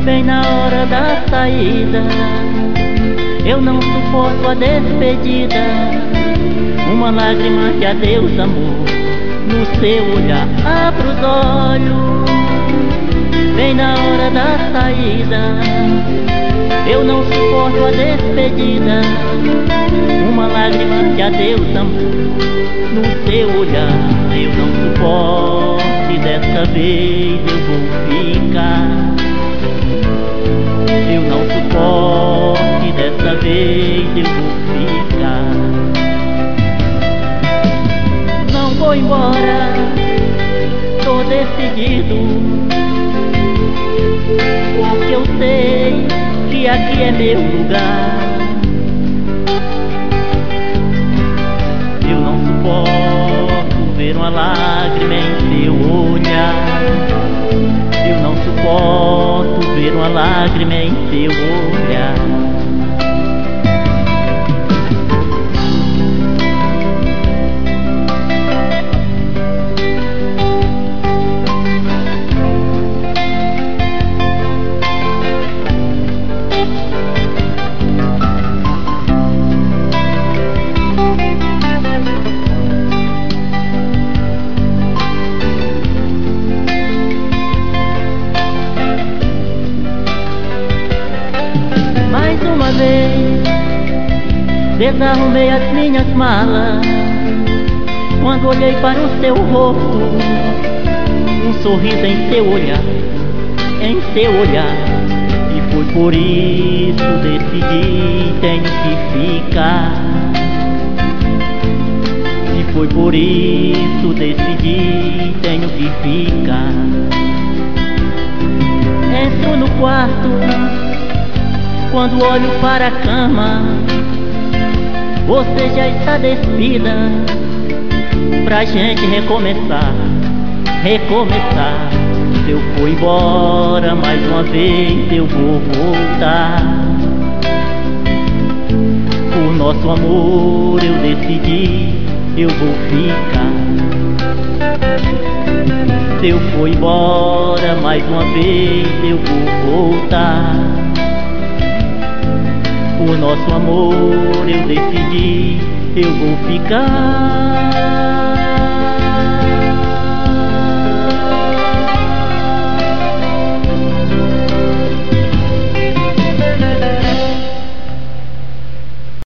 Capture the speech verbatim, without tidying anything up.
bem na hora da saída. Eu não suporto a despedida, uma lágrima de adeus, amor, no seu olhar. Abra os olhos, bem na hora da saída. Eu não suporto a despedida, uma lágrima de adeus, amor, no seu olhar. Eu não suporto e dessa vez eu vou ficar. Eu não suporto e dessa vez eu vou ficar. Não vou embora, tô decidido, porque eu sei que aqui é meu lugar. Eu não suporto ver uma lágrima em seu olhar. Eu não suporto ver uma lágrima em seu olhar. Uma vez desarrumei as minhas malas, quando olhei para o seu rosto, um sorriso em seu olhar, em seu olhar. E foi por isso decidi, tenho que ficar. E foi por isso decidi, tenho que ficar. Entro no quarto, quando olho para a cama, você já está despida, pra gente recomeçar, recomeçar. Se eu for embora mais uma vez, eu vou voltar. Por nosso amor eu decidi, eu vou ficar. Se eu for embora mais uma vez, eu vou voltar. Por nosso amor eu decidi, eu vou ficar.